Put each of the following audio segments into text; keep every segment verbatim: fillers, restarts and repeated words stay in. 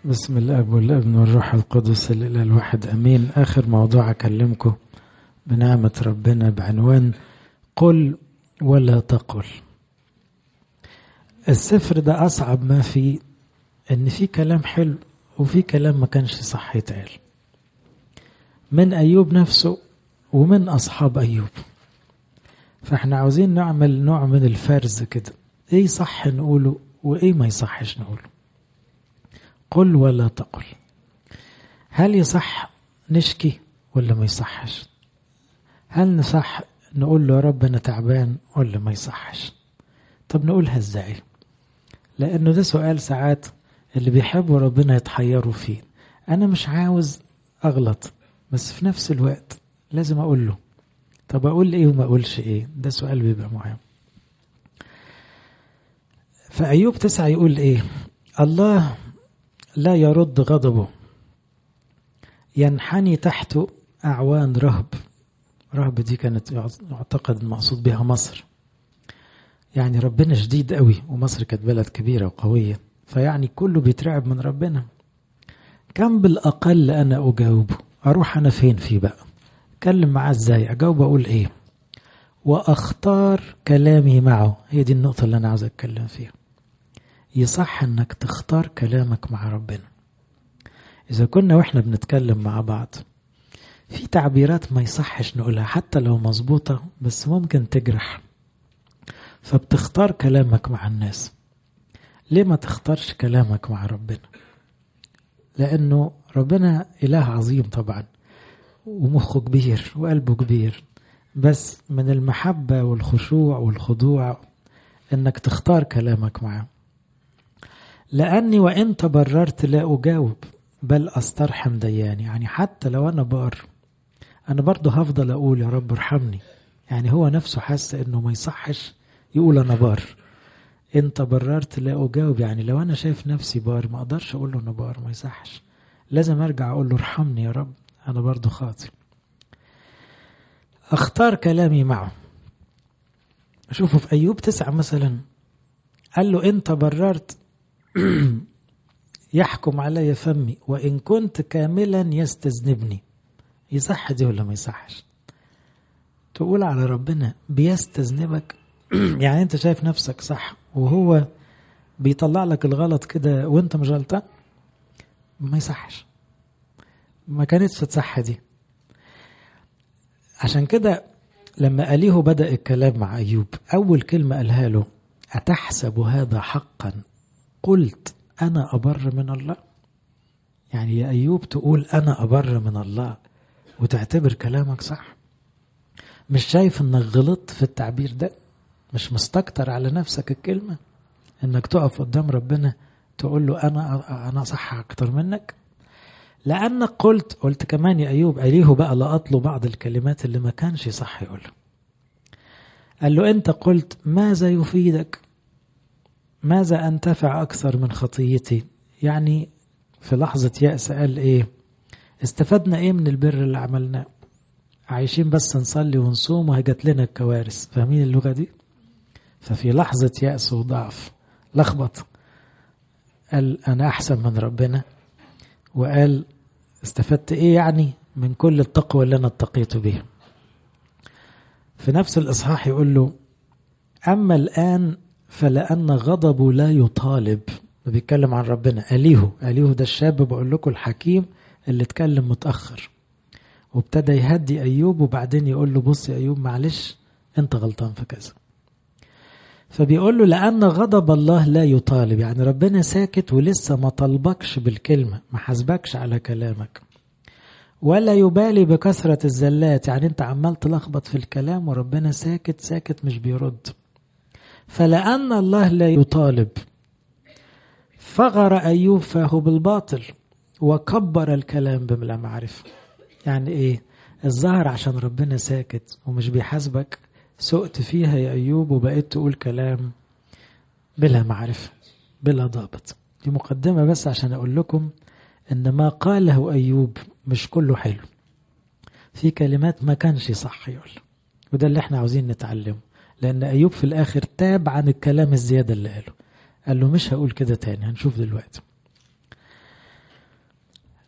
بسم الاب والابن والروح القدس الاله الواحد امين. اخر موضوع اكلمكم بنعمه ربنا بعنوان قل ولا تقل. السفر ده اصعب ما فيه ان في كلام حلو وفي كلام ما كانش صح يتقال من ايوب نفسه ومن اصحاب ايوب. فاحنا عاوزين نعمل نوع من الفرز كده، ايه صح نقوله وايه ما يصحش نقوله. قل ولا تقل، هل يصح نشكي ولا ما يصحش؟ هل نصح نقول له يا رب انا تعبان ولا ما يصحش؟ طب نقولها ازاي؟ لانه ده سؤال ساعات اللي بيحبوا ربنا يتحيروا فيه. انا مش عاوز اغلط بس في نفس الوقت لازم اقول له. طب اقول ايه وما اقولش ايه؟ ده سؤال بيبقى مهم. فأيوب تسعة يقول ايه؟ الله لا يرد غضبه، ينحني تحت أعوان رهب. رهب دي كانت يعتقد المقصود بها مصر، يعني ربنا شديد قوي، ومصر كانت بلد كبيرة وقوية، فيعني كله بيترعب من ربنا. كم بالأقل أنا أجاوبه؟ أروح أنا فين فيه بقى؟ أتكلم معاه إزاي؟ أجاوب أقول إيه؟ وأختار كلامي معه. هي دي النقطة اللي أنا عاوز أتكلم فيها. يصح أنك تختار كلامك مع ربنا. إذا كنا وإحنا بنتكلم مع بعض في تعبيرات ما يصحش نقولها حتى لو مظبوطة، بس ممكن تجرح، فبتختار كلامك مع الناس. ليه ما تختارش كلامك مع ربنا؟ لأنه ربنا إله عظيم طبعا، ومخه كبير وقلبه كبير، بس من المحبة والخشوع والخضوع إنك تختار كلامك معه. لأني وإن تبررت لا أجاوب بل أسترحم دياني. يعني حتى لو أنا بار أنا برضه هفضل أقول يا رب ارحمني. يعني هو نفسه حس إنه ما يصحش يقول أنا بار. إن تبررت لا أجاوب، يعني لو أنا شايف نفسي بار ما أقدرش أقول له أنا بار، ما يصحش. لازم أرجع أقول له ارحمني يا رب، أنا برضه خاطئ. أختار كلامي معه. شوفوا في أيوب تسعة مثلا قال له إن تبررت يحكم علي فمي وإن كنت كاملا يستذنبني. يصح دي ولا ما يصحش؟ تقول على ربنا بيستذنبك يعني انت شايف نفسك صح وهو بيطلع لك الغلط كده وانت مش غلطان؟ ما يصحش، ما كانتش تصح دي. عشان كده لما أليه بدأ الكلام مع أيوب أول كلمة قالها له أتحسب هذا حقا قلت أنا أبر من الله. يعني يا أيوب تقول أنا أبر من الله وتعتبر كلامك صح؟ مش شايف انك غلطت في التعبير ده؟ مش مستكتر على نفسك الكلمة انك تقف قدام ربنا تقول له انا انا صح اكتر منك؟ لانك قلت قلت كمان يا ايوب اليه بقى لقط له بعض الكلمات اللي ما كانش صح يقولها. قال له انت قلت ماذا يفيدك؟ ماذا انتفع اكثر من خطيتي؟ يعني في لحظة يأس قال ايه؟ استفدنا ايه من البر اللي عملناه؟ عايشين بس نصلي ونصوم وهجت لنا الكوارث. فاهمين اللغة دي؟ ففي لحظة يأس وضعف لخبط قال أنا أحسن من ربنا، وقال استفدت إيه يعني من كل التقوى اللي أنا اتقيت بها. في نفس الإصحاح يقول له أما الآن فلأن غضبه لا يطالب. بيتكلم عن ربنا. أليه أليه ده الشاب بقول لكم الحكيم اللي اتكلم متأخر وابتدى يهدي أيوب، وبعدين يقول له بص يا أيوب معلش أنت غلطان في كذا. فبيقول له لأن غضب الله لا يطالب، يعني ربنا ساكت ولسه ما طلبكش بالكلمة، ما حسبكش على كلامك. ولا يبالي بكثرة الزلات، يعني أنت عمال تلخبط في الكلام وربنا ساكت ساكت مش بيرد. فلأن الله لا يطالب فغر أيوب فهو بالباطل وكبر الكلام بلا معرفة. يعني إيه؟ الظاهر عشان ربنا ساكت ومش بيحاسبك سقت فيها يا أيوب وبقيت تقول كلام بلا معرفة بلا ضابط. دي مقدمة بس عشان أقول لكم إن ما قاله أيوب مش كله حلو، في كلمات ما كانش صح يقول، وده اللي احنا عاوزين نتعلمه. لأن أيوب في الآخر تاب عن الكلام الزيادة اللي قاله، قال له مش هقول كده تاني. هنشوف دلوقتي.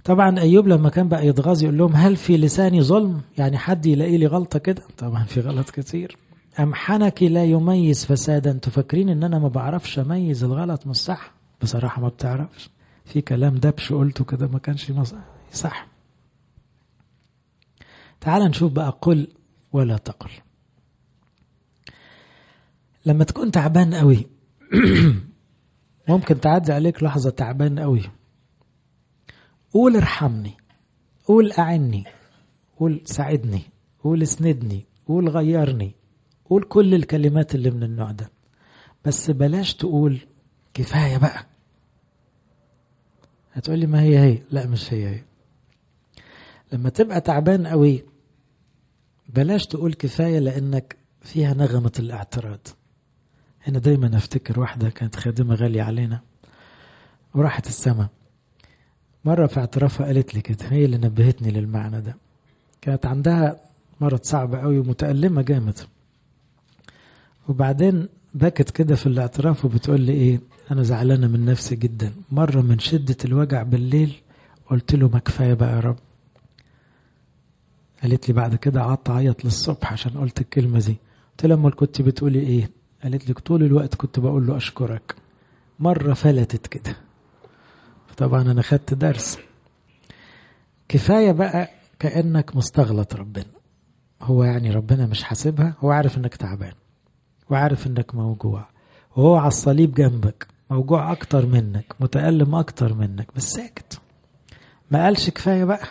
طبعا أيوب لما كان بقى يتغاظ يقول لهم هل في لساني ظلم؟ يعني حد يلاقي لي غلطة كده؟ طبعا في غلط كتير. أم حنك لا يميز فسادا؟ تفكرين ان انا ما بعرفش اميز الغلط من الصح؟ بصراحة ما بتعرفش. في كلام دبش قلته كده ما كانش صح. تعال نشوف بقى قل ولا تقل. لما تكون تعبان قوي ممكن تعدي عليك لحظة تعبان قوي، قول ارحمني، قول أعني، قول ساعدني، قول اسندني، قول غيرني، قول كل الكلمات اللي من النوع ده. بس بلاش تقول كفاية بقى. هتقولي ما هي هي، لا مش هي هي. لما تبقى تعبان قوي بلاش تقول كفاية، لأنك فيها نغمة الاعتراض. أنا دايما أفتكر واحدة كانت خادمة غالية علينا وراحت السما، مرة في اعترافها قالت لي كده، هي اللي نبهتني للمعنى ده. كانت عندها مرض صعب قوي ومتألمة جامد، وبعدين بكت كده في الاعتراف وبتقول لي ايه، انا زعلانة من نفسي جدا، مرة من شدة الوجع بالليل قلت له ما كفاية بقى يا رب. قالت لي بعد كده قعدت اعيط للصبح عشان قلت الكلمة دي. قلت لها امال كنت بتقولي ايه؟ قالت لي طول الوقت كنت بقول له اشكرك. مرة فلتت كده، طبعا انا خدت درس. كفاية بقى كأنك مستغلط ربنا. هو يعني ربنا مش حاسبها، هو عارف انك تعبان وعارف انك موجوع، وهو على الصليب جنبك موجوع اكتر منك، متألم اكتر منك، بس ساكت. ما قالش كفاية بقى،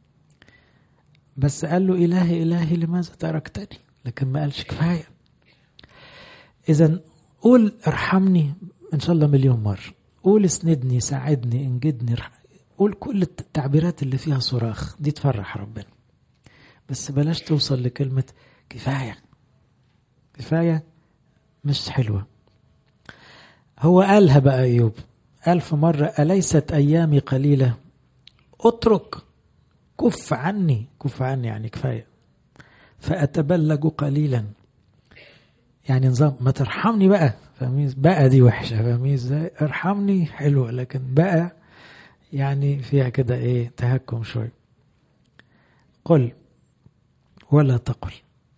بس قال له إلهي إلهي لماذا تركتني، لكن ما قالش كفاية. إذن قول ارحمني إن شاء الله مليون مرة، قول اسندني، ساعدني، انجدني، قول كل التعبيرات اللي فيها صراخ دي تفرح ربنا. بس بلاش توصل لكلمة كفاية. كفاية مش حلوة. هو قالها بقى أيوب، قال في مرة أليست أيامي قليلة؟ اترك، كف عني. كف عني يعني كفاية. فأتبلج قليلا، يعني نظام ما ترحمني بقى. فاهمين بقى دي وحشة؟ فاهمين ازاي؟ ارحمني حلوة، لكن بقى يعني فيها كده ايه، تهكم شوي. قل ولا تقل.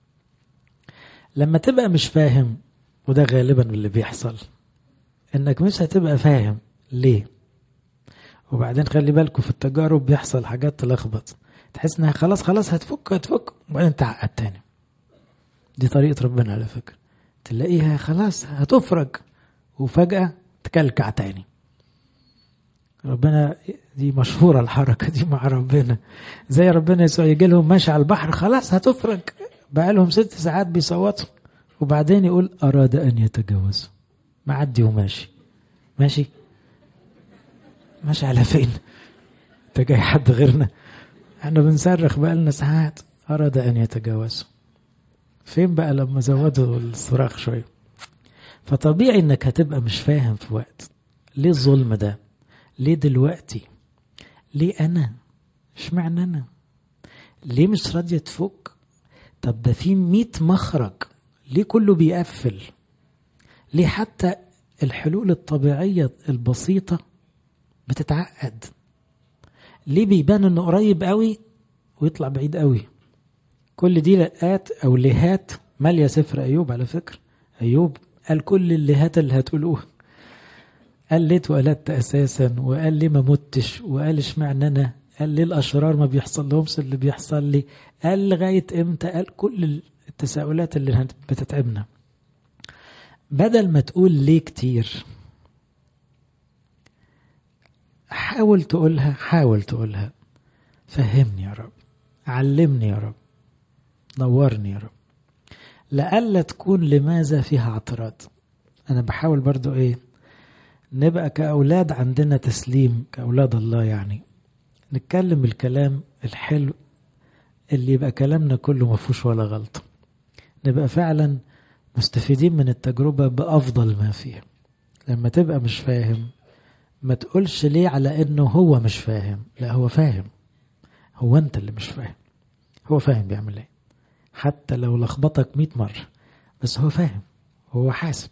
لما تبقى مش فاهم، وده غالبا اللي بيحصل، انك مش هتبقى فاهم ليه. وبعدين خلي بالكم في التجارب بيحصل حاجات تلخبط، تحس انها خلاص خلاص هتفك هتفك وبعدين تعقد تاني. دي طريقة ربنا على فكرة، تلاقيها خلاص هتفرج وفجأة تكلكع تاني. ربنا دي مشهورة الحركة دي مع ربنا. زي ربنا يسوع يجي لهم ماشي على البحر خلاص هتفرج، بقى لهم ست ساعات بيصوتوا، وبعدين يقول أراد أن يتجاوز، معدي وماشي. ماشي ماشي على فين؟ انت جاي حد غيرنا؟ احنا بنصرخ بقى لنا ساعات. أراد أن يتجاوز فين بقى لما زودوا الصراخ شوية؟ فطبيعي انك هتبقى مش فاهم في وقت ليه الظلم ده، ليه دلوقتي، ليه انا، اشمعنى انا، ليه مش راضية تفك؟ طب ده في ميت مخرج، ليه كله بيقفل؟ ليه حتى الحلول الطبيعية البسيطة بتتعقد؟ ليه بيبان انه قريب قوي ويطلع بعيد قوي؟ كل دي لقات او لهات مالية سفر ايوب. على فكرة ايوب قال كل اللهات اللي هتقولوها، قال ليه اتولدت اساسا، وقال ليه ما متش، وقال اشمعنى انا، قال ليه الاشرار ما بيحصل لهمش اللي بيحصل لي، قال لغايه امتى، قال كل التساؤلات اللي بتتعبنا. بدل ما تقول ليه كتير، حاول تقولها حاول تقولها فهمني يا رب، علمني يا رب، نورني يا رب. لألا تكون لماذا فيها اعتراض. انا بحاول برضو ايه، نبقى كأولاد عندنا تسليم، كأولاد الله يعني، نتكلم الكلام الحلو اللي يبقى كلامنا كله مفهوش ولا غلط، نبقى فعلا مستفيدين من التجربة بأفضل ما فيها. لما تبقى مش فاهم ما تقولش ليه على انه هو مش فاهم، لا هو فاهم، هو انت اللي مش فاهم. هو فاهم بيعمل ايه، حتى لو لخبطك مئة مرة، بس هو فاهم، هو حاسب.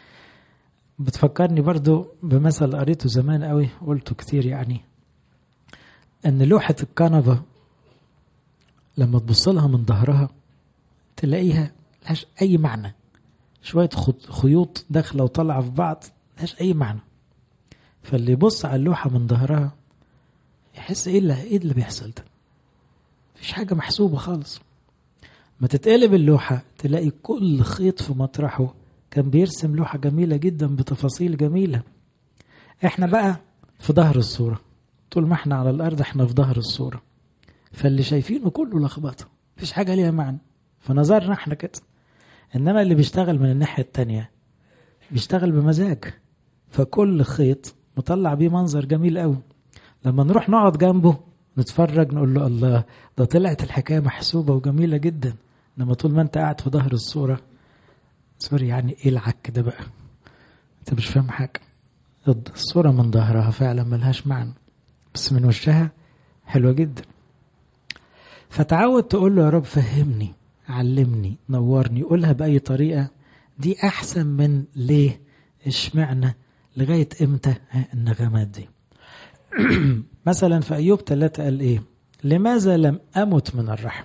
بتفكرني برضو بمثل قريته زمان قوي، قلته كتير يعني. ان لوحة الكنبة لما تبص لها من ظهرها تلاقيها ملهاش اي معنى، شوية خيوط داخلة وطالعة في بعض ملهاش اي معنى. فاللي يبص على اللوحة من ظهرها يحس ايه اللي, إيه اللي بيحصل ده، مفيش حاجة محسوبة خالص. ما تتقلب اللوحة تلاقي كل خيط في مطرحه، كان بيرسم لوحة جميلة جدا بتفاصيل جميلة. احنا بقى في ظهر الصورة، طول ما احنا على الارض احنا في ظهر الصورة، فاللي شايفينه كله لخبطة، مفيش حاجة ليها معنى فنظرنا احنا كده. انما اللي بيشتغل من الناحية التانية بيشتغل بمزاج، فكل خيط مطلع بيه منظر جميل قوي. لما نروح نقعد جنبه نتفرج نقول له الله، ده طلعت الحكاية محسوبة وجميلة جدا. انما طول ما انت قاعد في ظهر الصورة، سوري يعني ايه العك ده بقى، انت مش فاهم حاجة. الصورة من ظهرها فعلا ملهاش معنى، بس من وشها حلوة جدا. فتعود تقول له يا رب فهمني، علمني، نورني، قولها بأي طريقة. دي أحسن من ليه، اشمعنى، لغاية امتى النغمات دي. مثلا في أيوب ثلاثة قال ايه؟ لماذا لم أمت من الرحم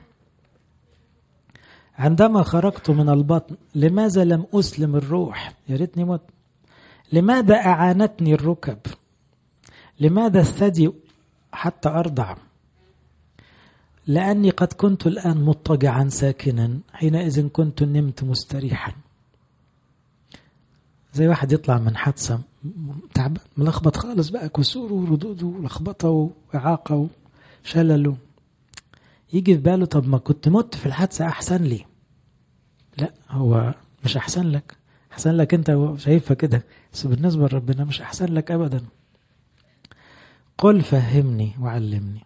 عندما خرجت من البطن؟ لماذا لم أسلم الروح؟ يا ريتني مت. لماذا أعانتني الركب؟ لماذا الثدي حتى أرضع؟ لأني قد كنت الآن مضطجعا ساكنا، حينئذ كنت نمت مستريحا. زي واحد يطلع من حادثة تعب ملخبط خالص بقى، كسور وردود ولخبطة وإعاقة وشلل، يجي في باله طب ما كنت مت في الحادثة أحسن لي. لا، هو مش أحسن لك، أحسن لك أنت شايفها كده، بس بالنسبة لربنا مش أحسن لك أبدا. قل فهمني وعلمني.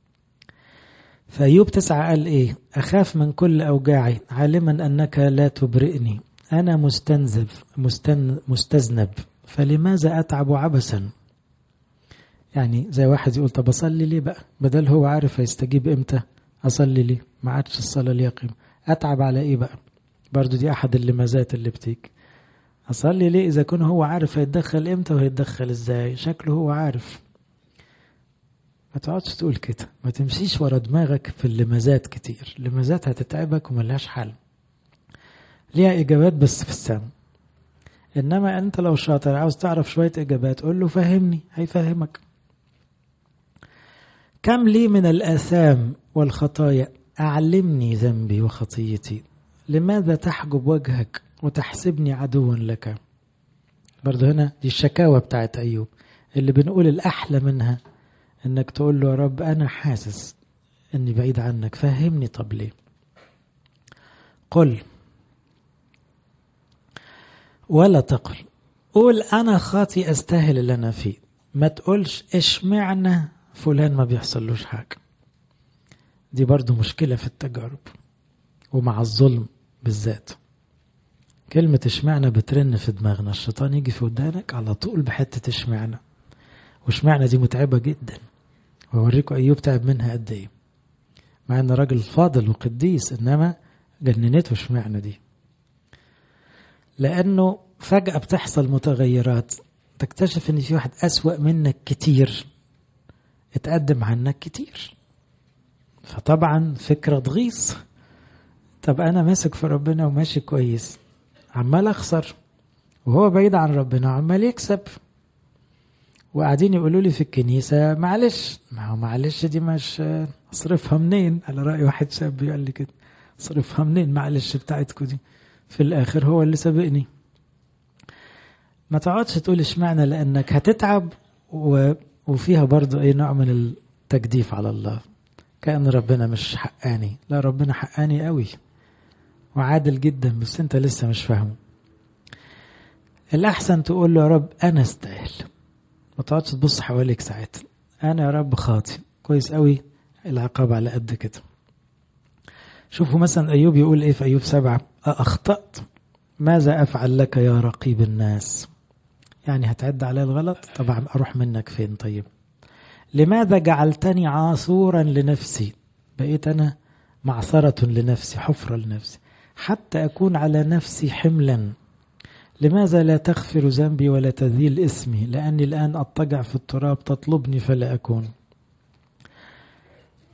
فأيوب تسعة قال إيه؟ أخاف من كل أوجاعي عالما أنك لا تبرئني، أنا مستنزب مستن مستذنب فلماذا أتعب عبثا؟ يعني زي واحد يقول طب أصلي ليه بقى، بدل هو عارف هيستجيب إمتى، أصلي ليه؟ ما عادش الصلاة ليها قيمة، أتعب على إيه بقى؟ برضو دي أحد اللمازات اللي بتيجي. أصلي ليه إذا كان هو عارف هيتدخل إمتى وهيتدخل إزاي، شكله هو عارف. ما تقعدش تقول كده، ما تمشيش ورا دماغك في اللمازات كتير، اللمازات هتتعبك وملهاش حل، ليها إجابات بس في السماء. إنما أنت لو شاطر عاوز تعرف شوية إجابات قول له فهمني، هيفهمك. كم لي من الآثام والخطايا، أعلمني ذنبي وخطيتي، لماذا تحجب وجهك وتحسبني عدوا لك؟ برضو هنا دي الشكاوى بتاعت أيوب اللي بنقول الأحلى منها انك تقول له يا رب انا حاسس اني بعيد عنك، فهمني. طب ليه؟ قل ولا تقل، قول انا خاطي استاهل اللي انا فيه، ما تقولش اشمعنى فلان ما بيحصلوش حاجة. دي برضو مشكلة في التجارب ومع الظلم بالذات. كلمة اشمعنى بترن في دماغنا، الشيطان يجي في ودانك على طول بحتة اشمعنى، واشمعنى دي متعبة جدا، ووريكم أيوب تعب منها قد ايه، مع ان راجل فاضل وقديس، انما جننته اشمعنى دي. لانه فجأة بتحصل متغيرات، تكتشف ان في واحد اسوأ منك كتير اتقدم عنك كتير، فطبعا فكرة تغيظ. طب انا ماسك في ربنا وماشي كويس، عمال اخسر، وهو بعيد عن ربنا عمال يكسب. وقاعدين يقولوا لي في الكنيسة معلش، ما هو معلش دي مش اصرفها منين، على رأي واحد شاب يقول لي كده، اصرفها منين معلش بتاعتكم دي، في الاخر هو اللي سبقني. ما تقعدش تقول اشمعنى، لانك هتتعب و... وفيها برضو اي نوع من التجديف على الله، كأن ربنا مش حقاني. لا، ربنا حقاني قوي وعادل جدا، بس انت لسه مش فاهمه. الاحسن تقول له يا رب انا استاهل، ما تقعدش تبص حواليك ساعتها، انا يا رب خاطي كويس قوي، العقاب على قد كده. شوفوا مثلا ايوب يقول ايه في ايوب سبعة، اخطأت ماذا افعل لك يا رقيب الناس؟ يعني هتعد علي الغلط، طبعا اروح منك فين؟ طيب لماذا جعلتني عاصورا لنفسي، بقيت انا معصرة لنفسي، حفرة لنفسي، حتى اكون على نفسي حملا. لماذا لا تغفر ذنبي ولا تذيل اسمي، لأني الآن أضطجع في التراب، تطلبني فلا أكون.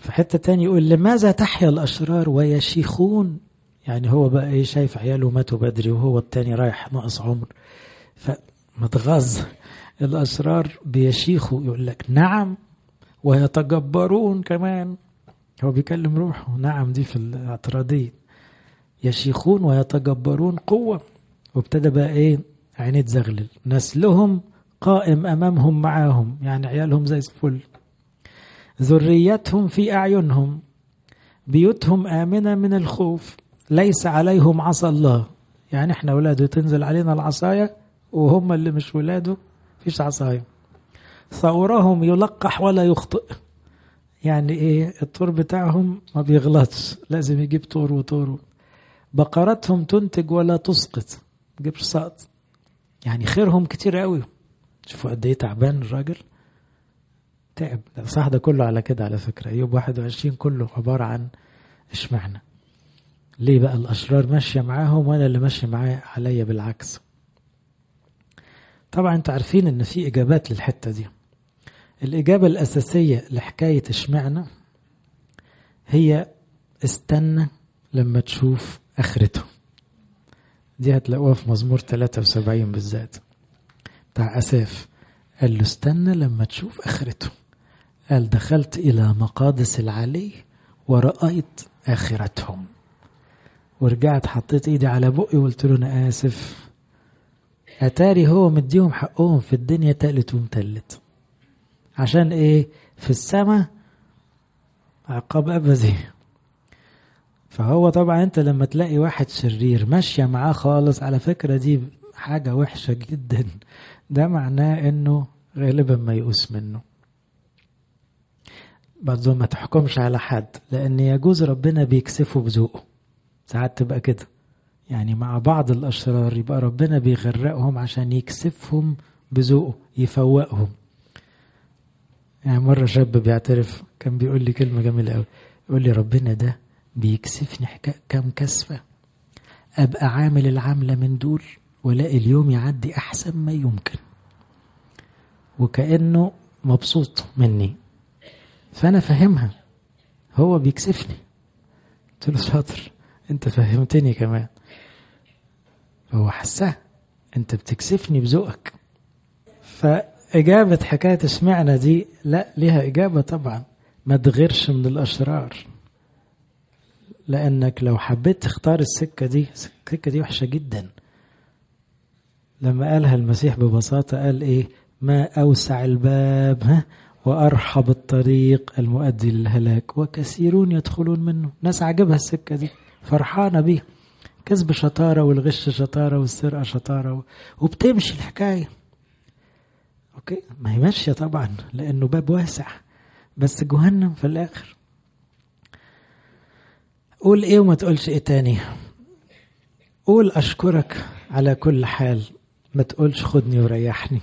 في حتة تاني يقول لماذا تحيا الأشرار ويشيخون؟ يعني هو بقى ايه، شايف عياله ماتوا بدري وهو التاني رايح ناقص عمر، فمتغاظ. الأشرار بيشيخوا، يقول لك نعم ويتجبرون كمان. هو بيكلم روحه، نعم دي في الاعتراضية. يشيخون ويتجبرون قوة. وابتدى بقى ايه، عينيه تزغلل. نسلهم قائم أمامهم معاهم، يعني عيالهم زي الفل. ذريتهم في أعينهم، بيوتهم آمنة من الخوف، ليس عليهم عصا الله. يعني احنا أولاده تنزل علينا العصاية، وهم اللي مش ولاده فيش عصاية. ثورهم يلقح ولا يخطئ. يعني ايه، الطور بتاعهم ما بيغلطش، لازم يجيب طور وطور. بقرتهم تنتج ولا تسقط، جيبش سقط. يعني خيرهم كتير قوي. شوفوا قد ايه تعبان الراجل، تعب. ده صح، ده كله على كده على فكرة. ايوب واحد وعشرين كله عبارة عن اشمعنى ليه بقى الاشرار ماشية معاهم وانا اللي ماشي معايا عليا بالعكس. طبعا انتوا عارفين ان في اجابات للحتة دي. الاجابة الاساسية لحكاية اشمعنى هي استنى لما تشوف اخرته. دي هتلاقوها في مزمور ثلاثة وسبعين بالذات بتاع اساف. قال له استنى لما تشوف اخرته. قال دخلت الى مقادس العلي ورأيت اخرتهم. ورجعت حطيت ايدي على بقي وقلت له انا اسف. اتاري هو مديهم حقهم في الدنيا تالت ومتلت. عشان ايه؟ في السماء عقاب ابدي. فهو طبعا انت لما تلاقي واحد شرير ماشية معاه خالص، على فكرة دي حاجة وحشة جدا. ده معناه انه غالبا ما يقوس منه. برضو ما تحكمش على حد، لان يجوز ربنا بيكسفه بذوقه. ساعات تبقى كده، يعني مع بعض الاشرار يبقى ربنا بيغرقهم عشان يكسفهم بذوقه، يفوقهم. يعني مرة شاب بيعترف كان بيقول لي كلمة جميلة قوي. يقول لي ربنا ده بيكسفني كم كسفة، أبقى عامل العملة من دول ولاقي اليوم يعدي أحسن ما يمكن، وكأنه مبسوط مني. فأنا فهمها، هو بيكسفني. قلت له شاطر، أنت فهمتني كمان. هو حسها أنت بتكسفني بذوقك. فإجابة حكاية اشمعنى دي لا، ليها إجابة طبعا. ما تغيرش من الأشرار، لأنك لو حبيت تختار السكة دي، السكة دي وحشة جدا. لما قالها المسيح ببساطة قال إيه؟ ما أوسع الباب ها وأرحب الطريق المؤدي للهلاك وكثيرون يدخلون منه. ناس عجبها السكة دي، فرحانة بيه. كذب شطارة، والغش شطارة، والسرقة شطارة، وبتمشي الحكاية. أوكي، ما هي ماشية طبعا لأنه باب واسع، بس جهنم في الآخر. قول ايه وما تقولش ايه تاني. قول اشكرك على كل حال، ما تقولش خدني وريحني.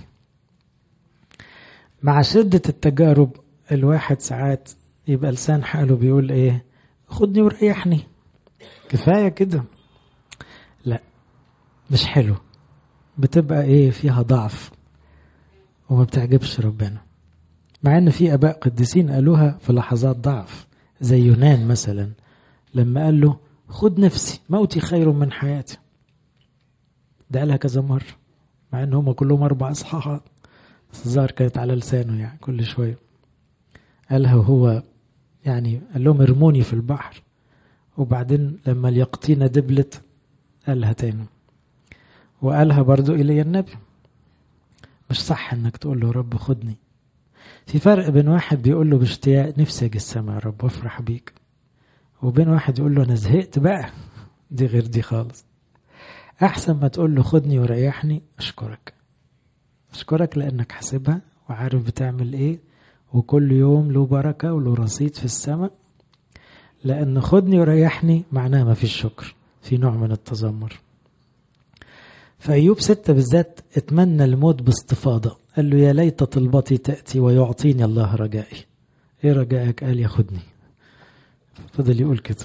مع شدة التجارب الواحد ساعات يبقى لسان حاله بيقول ايه؟ خدني وريحني، كفاية كده. لا، مش حلو. بتبقى ايه؟ فيها ضعف وما بتعجبش ربنا. مع ان في اباء قديسين قالوها في لحظات ضعف، زي يونان مثلا لما قال له خد نفسي، موتي خير من حياتي. ده قالها كذا مرة، مع ان هم كلهم اربع اصحاحات، بس الظاهر كانت على لسانه يعني كل شوية قالها. وهو يعني قال لهم ارموني في البحر، وبعدين لما اليقطينة دبلت قالها تاني. وقالها برضو إلي النبي. مش صح انك تقول له رب خدني. في فرق بين واحد بيقول له باشتياق نفسي اجي السما يا رب وافرح بيك، وبين واحد يقول له انا زهقت بقى. دي غير دي خالص. احسن ما تقول له خدني وريحني، اشكرك اشكرك لانك حاسبها وعارف بتعمل ايه، وكل يوم له بركة وله رصيد في السماء. لان خدني وريحني معناها ما فيش شكر، في نوع من التذمر. فأيوب ستة بالذات اتمنى الموت باستفاضة. قال له يا ليت طلبتي تأتي ويعطيني الله رجائي. ايه رجائك؟ قال ياخدني. فضل يقول كده.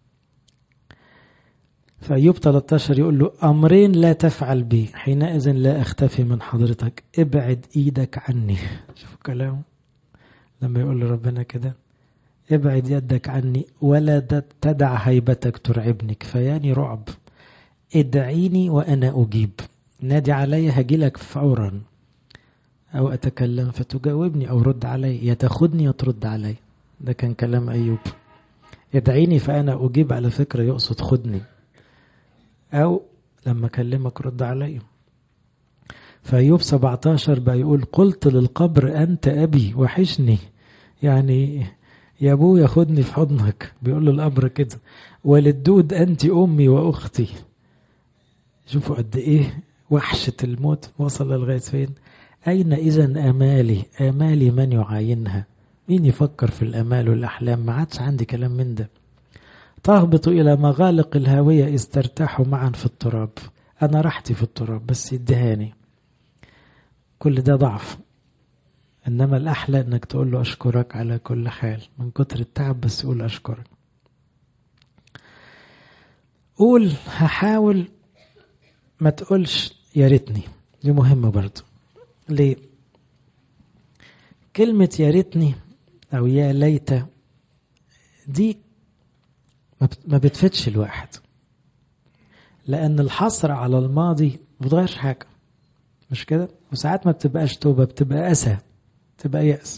فأيوب ثلاثة عشر يقول له أمرين لا تفعل بي، حينئذ لا أختفي من حضرتك، ابعد إيدك عني. شوفوا كلامه لما يقول له ربنا كده، ابعد يدك عني ولا تدع هيبتك ترعبني، كفاياني رعب. ادعيني وأنا أجيب، نادي علي هجيلك فورا، أو أتكلم فتجاوبني، أو رد علي، يا تاخدني يا ترد علي. ده كان كلام أيوب. ادعيني فأنا أجيب، على فكرة يقصد خدني، أو لما أكلمك رد علي. فأيوب سبعتاشر بقى يقول قلت للقبر أنت أبي وحشني، يعني يا أبو ياخدني في حضنك، بيقول للقبر كده. وللدود أنت أمي وأختي. شوفوا قد إيه وحشة الموت وصل لغاية فين. أين إذن آمالي؟ آمالي من يعاينها؟ مين يفكر في الأمال والأحلام؟ ما عادش عندي كلام من ده. تهبط إلى مغالق الهاوية إذ ترتاحوا معا في التراب. أنا راحتي في التراب بس يدهاني. كل ده ضعف، إنما الأحلى إنك تقول له أشكرك على كل حال، من كتر التعب بس قول أشكرك. قول هحاول، ما تقولش يا ريتني. دي مهمة برضو. ليه؟ كلمة يا ريتني أو يا ليت دي ما بتفتش الواحد، لأن الحصر على الماضي ما بتغيرش حاجة، مش كده؟ وساعات ما بتبقاش توبة، بتبقى أسى، بتبقى يأس.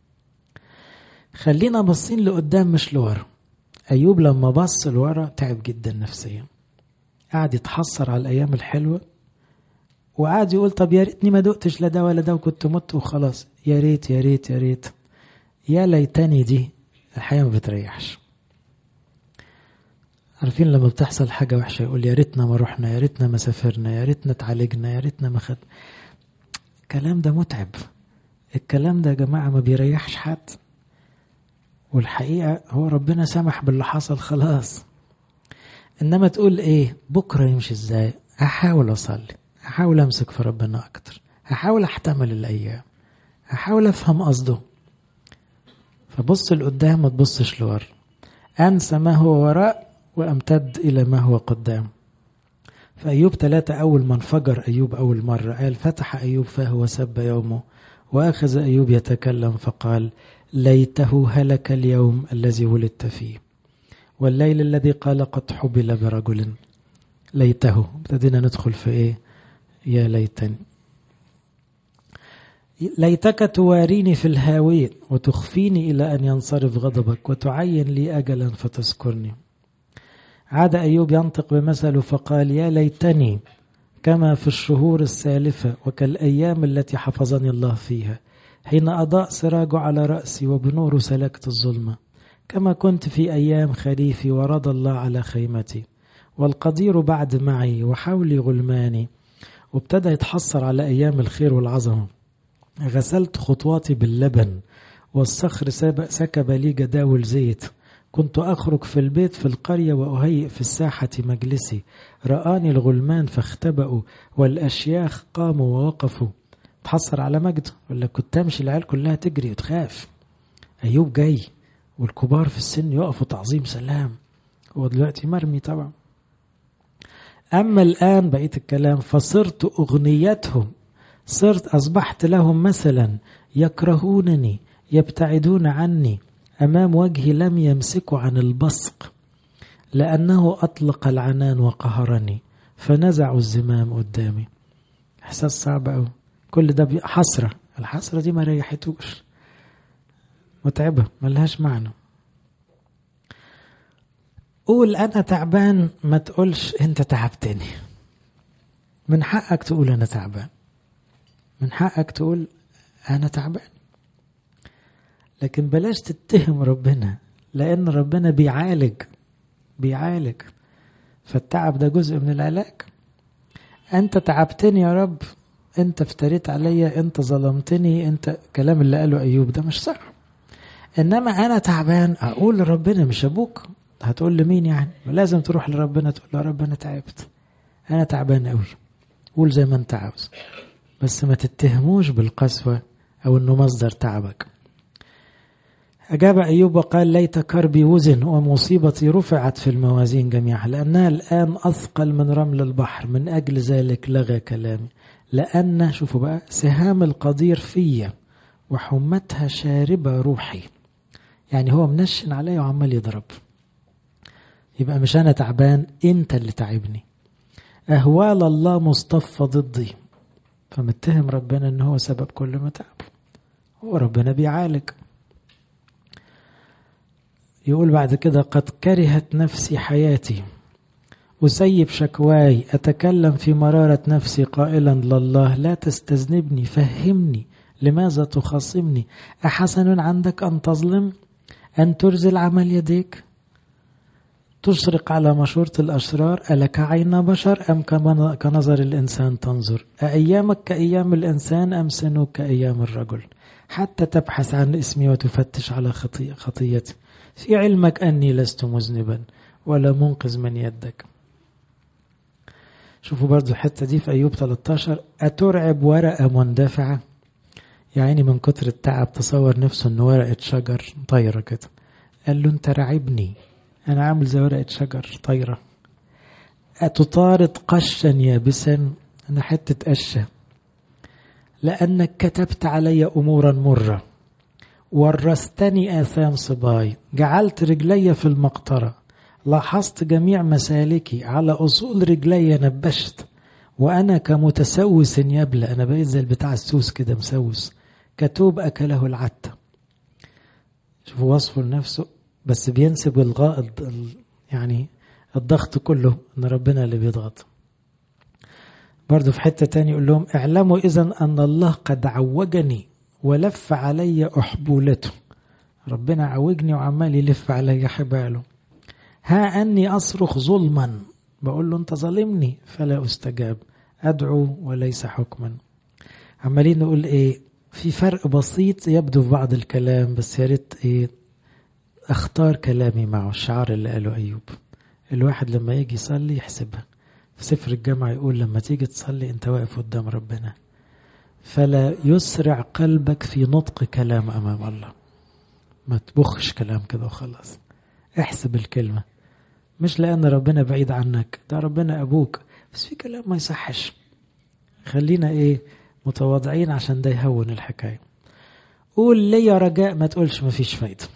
خلينا بصين لقدام مش لورا. أيوب لما بص لورا تعب جدا نفسيا، قاعد يتحسر على الأيام الحلوة، وقاعد يقول طب يا ريتني ما دقتش لا ده ولا ده وكنت مت وخلاص. يا ريت يا ريت يا ريت يا ليتني دي الحياة ما بتريحش. عارفين لما بتحصل حاجة وحشة يقول يا ريتنا ما رحنا، يا ريتنا ما سافرنا، يا ريتنا اتعالجنا، يا ريتنا ما خد. الكلام ده متعب. الكلام ده يا جماعة ما بيريحش حد. والحقيقة هو ربنا سمح باللي حصل خلاص. إنما تقول إيه بكرة يمشي إزاي؟ هحاول أصلي، هحاول أمسك في ربنا أكتر، هحاول أحتمل الأيام، هحاول أفهم قصده. فبص لقدام ما تبصش لورا. أنسى ما هو وراء وأمتد إلى ما هو قدام. فأيوب ثلاثة أول ما انفجر أيوب أول مرة قال فتح أيوب فاه وسب يومه، وأخذ أيوب يتكلم فقال ليته هلك اليوم الذي ولدت فيه والليل الذي قال قد حبل برجل. ليته. ابتدينا ندخل في إيه؟ يا ليتني. ليتك تواريني في الهاوية وتخفيني إلى أن ينصرف غضبك وتعين لي أجلا فتذكرني. عاد أيوب ينطق بمثله فقال يا ليتني كما في الشهور السالفة وكالأيام التي حفظني الله فيها، حين أضاء سراج على رأسي وبنور سلكت الظلمة، كما كنت في أيام خريفي ورضى الله على خيمتي، والقدير بعد معي وحولي غلماني. وابتدى يتحسر على أيام الخير والعظمة. غسلت خطواتي باللبن والصخر سكب لي جداول زيت، كنت أخرج في البيت في القرية وأهيئ في الساحة مجلسي، رآني الغلمان فاختبأوا والأشياخ قاموا ووقفوا. تحصر على مجد ولا كنت تمشي العيال كلها تجري وتخاف. أيوب جاي والكبار في السن يقفوا تعظيم سلام، هو دلوقتي مرمي طبعا. أما الآن بقيت الكلام فصرت أغنيتهم، صرت أصبحت لهم مثلا، يكرهونني يبتعدون عني، أمام وجهي لم يمسكوا عن البصق، لأنه أطلق العنان وقهرني فنزعوا الزمام قدامي. إحساس صعب أوي. كل ده حسرة، الحسرة دي ما ريحتوش، متعبة ملهاش معنى. قول أنا تعبان، ما تقولش أنت تعبتني. من حقك تقول أنا تعبان، من حقك تقول أنا تعبان، لكن بلاش تتهم ربنا، لأن ربنا بيعالج بيعالج فالتعب ده جزء من العلاج. أنت تعبتني يا رب، أنت افتريت عليا، أنت ظلمتني، أنت كلام اللي قاله أيوب ده مش صح. إنما أنا تعبان أقول لربنا، مش أبوك هتقول لمين يعني؟ لازم تروح لربنا تقول له رب أنا تعبت، أنا تعبان قوي. قول زي ما أنت عاوز، بس ما تتهموش بالقسوة أو أنه مصدر تعبك. أجاب أيوب وقال ليت كربي وزن ومصيبتي رفعت في الموازين جميعا، لأنها الآن أثقل من رمل البحر، من أجل ذلك لغى كلامي. لأن شوفوا بقى سهام القدير فيا وحمتها شاربة روحي. يعني هو منشن عليا وعمال يضرب. يبقى مش أنا تعبان، أنت اللي تعبني. أهوال الله مصطفى ضدي، فمتهم ربنا أنه هو سبب كل ما تعب، هو ربنا بيعالج. يقول بعد كده قد كرهت نفسي حياتي أسيب شكواي، أتكلم في مرارة نفسي قائلا لله لا تستذنبني، فهمني لماذا تخاصمني، أحسن عندك أن تظلم أن ترزل عمل يديك، تشرق على مشورة الأشرار، ألك عين بشر أم كنظر الإنسان تنظر، أأيامك كأيام الإنسان أم سنوك كأيام الرجل، حتى تبحث عن اسمي وتفتش على خطي خطيتي، في علمك أني لست مذنبا ولا منقذ من يدك. شوفوا برضو الحتة دي في أيوب ثلاثة عشر، أترعب ورقة مندفعة، يعني من كتر التعب تصور نفسه أنه ورقة شجر طايرة كده، قال له أنت رعبني، أنا عامل زي ورقة شجر طايرة. أتطارد قشا يابسا، أنا حتة قشة، لأنك كتبت علي أمورا مرة ورستني آثام صباي، جعلت رجلي في المقطرة، لاحظت جميع مسالكي، على أصول رجلي نبشت، وأنا كمتسوس يبلى، أنا بقيت زي بتاع السوس كده مسوس، كتوب أكله العتة. شوفوا وصفه لنفسه، بس بينسب الغاء يعني الضغط كله ان ربنا اللي بيضغط. برضو في حتة تاني يقول لهم اعلموا اذن ان الله قد عوجني ولف علي احبولته، ربنا عوجني وعمال يلف علي حباله. ها اني اصرخ ظلما، بقول له انت ظالمني فلا استجاب، ادعو وليس حكما. عمالين نقول ايه، في فرق بسيط يبدو في بعض الكلام، بس يا ريت ايه اختار كلامي معه. الشعار اللي قاله أيوب، الواحد لما يجي يصلي يحسبها. في سفر الجامعة يقول لما تيجي تصلي انت واقف قدام ربنا، فلا يسرع قلبك في نطق كلام أمام الله، ما تبخش كلام كده وخلاص، احسب الكلمة، مش لأن ربنا بعيد عنك، ده ربنا أبوك، بس في كلام ما يصحش. خلينا ايه متواضعين عشان ده يهون الحكاية. قول لي يا رجاء، ما تقولش ما فيش فايدة.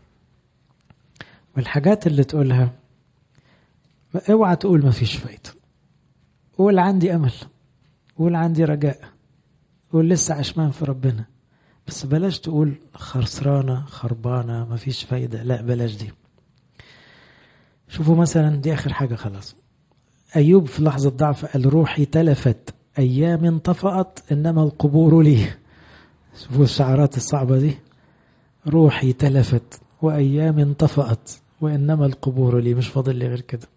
والحاجات اللي تقولها اوعى تقول ما فيش فايدة، قول عندي أمل، قول عندي رجاء، قول لسه عشمان في ربنا، بس بلاش تقول خسرانة خربانة ما فيش فايدة، لا بلاش دي. شوفوا مثلا دي آخر حاجة خلاص، أيوب في لحظة ضعف قال روحي تلفت، أيام انطفأت إنما القبور لي. شوفوا الشعارات الصعبة دي، روحي تلفت وأيام انطفأت وإنما القبور لي، مش فاضل لي غير كده.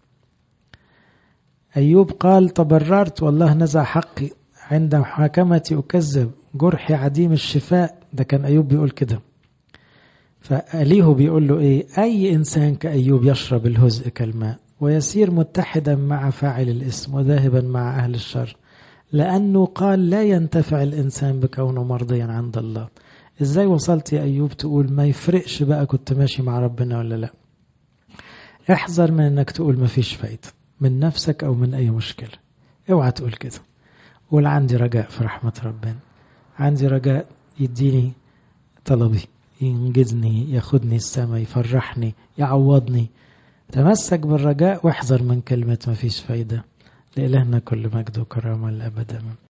أيوب قال تبررت والله نزع حقي، عند محاكمتي أكذب، جرحي عديم الشفاء، ده كان أيوب بيقول كده. فأليه بيقول له إيه، أي إنسان كأيوب يشرب الهزء كالماء ويسير متحدا مع فاعل الإثم وذاهبا مع أهل الشر، لأنه قال لا ينتفع الإنسان بكونه مرضيا عند الله. إزاي وصلت يا أيوب تقول ما يفرقش بقى كنت ماشي مع ربنا ولا لا؟ احذر من أنك تقول ما فيش فايدة من نفسك أو من أي مشكلة، اوعى تقول كده. قول عندي رجاء في رحمة ربنا، عندي رجاء يديني طلبي، ينجزني، ياخدني السماء، يفرحني، يعوضني. تمسك بالرجاء واحذر من كلمة ما فيش فايدة. لإلهنا كل مجد وكرامة للأبد.